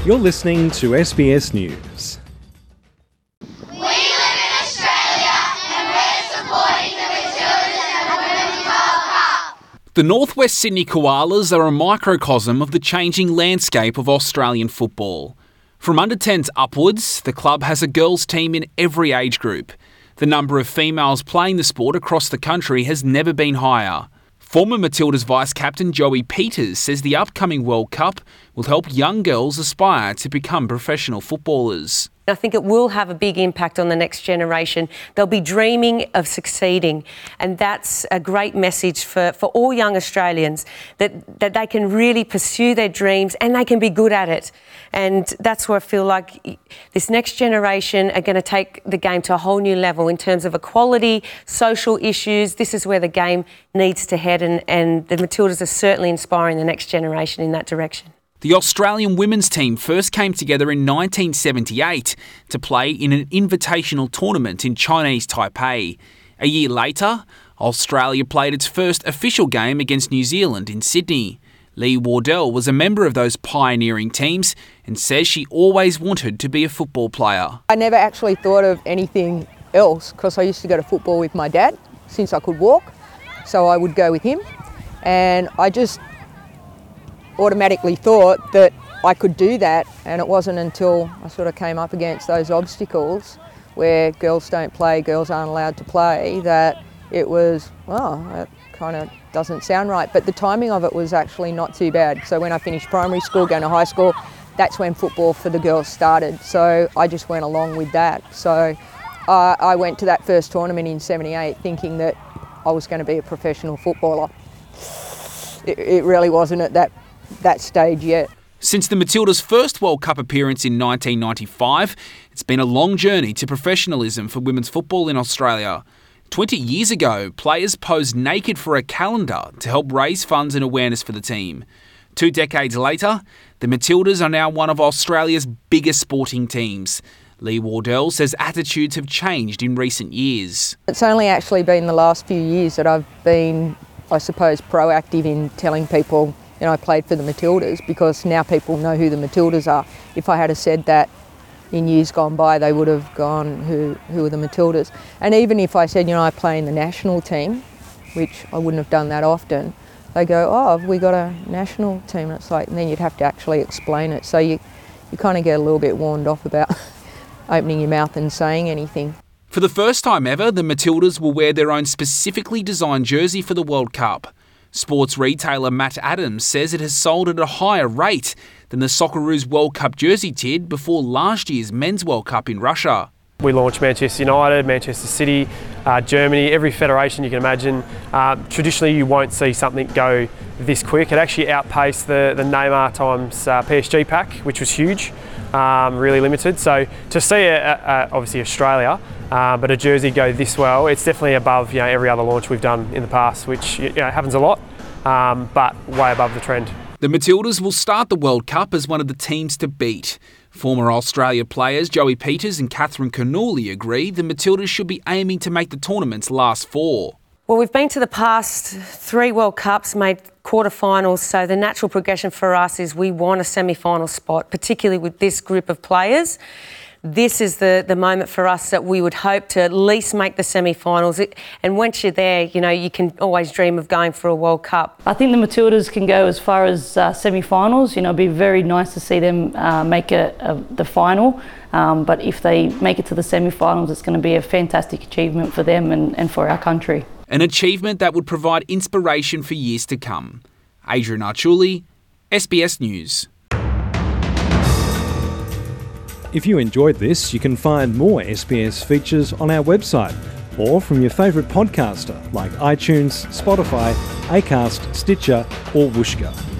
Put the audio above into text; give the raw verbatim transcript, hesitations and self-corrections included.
You're listening to S B S News. We live in Australia and we're supporting the Matildas at the Women's World Cup. The North West Sydney Koalas are a microcosm of the changing landscape of Australian football. From under tens upwards, the club has a girls' team in every age group. The number of females playing the sport across the country has never been higher. Former Matildas vice-captain Joey Peters says the upcoming World Cup will help young girls aspire to become professional footballers. I think it will have a big impact on the next generation. They'll be dreaming of succeeding, and that's a great message for, for all young Australians, that, that they can really pursue their dreams and they can be good at it. And that's where I feel like this next generation are going to take the game to a whole new level in terms of equality, social issues. This is where the game needs to head, and, and the Matildas are certainly inspiring the next generation in that direction. The Australian women's team first came together in nineteen seventy-eight to play in an invitational tournament in Chinese Taipei. A year later, Australia played its first official game against New Zealand in Sydney. Lee Wardell was a member of those pioneering teams and says she always wanted to be a football player. I never actually thought of anything else because I used to go to football with my dad since I could walk, so I would go with him, and I just automatically thought that I could do that, and it wasn't until I sort of came up against those obstacles where girls don't play, girls aren't allowed to play, that it was, oh, that kind of doesn't sound right. But the timing of it was actually not too bad. So when I finished primary school, going to high school, that's when football for the girls started. So I just went along with that. So uh, I went to that first tournament in seventy-eight thinking that I was going to be a professional footballer. It, it really wasn't at that that stage yet. Since the Matildas' first World Cup appearance in nineteen ninety-five, it's been a long journey to professionalism for women's football in Australia. Twenty years ago, players posed naked for a calendar to help raise funds and awareness for the team. Two decades later, the Matildas are now one of Australia's biggest sporting teams. Lee Wardell says attitudes have changed in recent years. It's only actually been the last few years that I've been, I suppose, proactive in telling people, you know, I played for the Matildas, because now people know who the Matildas are. If I had have said that in years gone by, they would have gone, who who are the Matildas? And even if I said, you know, I play in the national team, which I wouldn't have done that often, they go, oh, have we got a national team? And it's like, and then you'd have to actually explain it. So you, you kind of get a little bit warned off about opening your mouth and saying anything. For the first time ever, the Matildas will wear their own specifically designed jersey for the World Cup. Sports retailer Matt Adams says it has sold at a higher rate than the Socceroos World Cup jersey did before last year's Men's World Cup in Russia. We launched Manchester United, Manchester City, uh, Germany, every federation you can imagine. Uh, traditionally, you won't see something go this quick. It actually outpaced the, the Neymar times uh, P S G pack, which was huge, um, really limited. So to see, a, a, obviously Australia, uh, but a jersey go this well, it's definitely above, you know, every other launch we've done in the past, which, you know, happens a lot, um, but way above the trend. The Matildas will start the World Cup as one of the teams to beat. Former Australia players Joey Peters and Catherine Connolly agree the Matildas should be aiming to make the tournament's last four. Well, we've been to the past three World Cups, made quarterfinals, so the natural progression for us is we want a semi-final spot, particularly with this group of players. This is the, the moment for us that we would hope to at least make the semi-finals. It, and once you're there, you know, you can always dream of going for a World Cup. I think the Matildas can go as far as uh, semi-finals. You know, it'd be very nice to see them uh, make a, a, the final. Um, but if they make it to the semi-finals, it's going to be a fantastic achievement for them and, and for our country. An achievement that would provide inspiration for years to come. Adrian Archuli, S B S News. If you enjoyed this, you can find more S B S features on our website or from your favourite podcaster like iTunes, Spotify, Acast, Stitcher or Whooshkaa.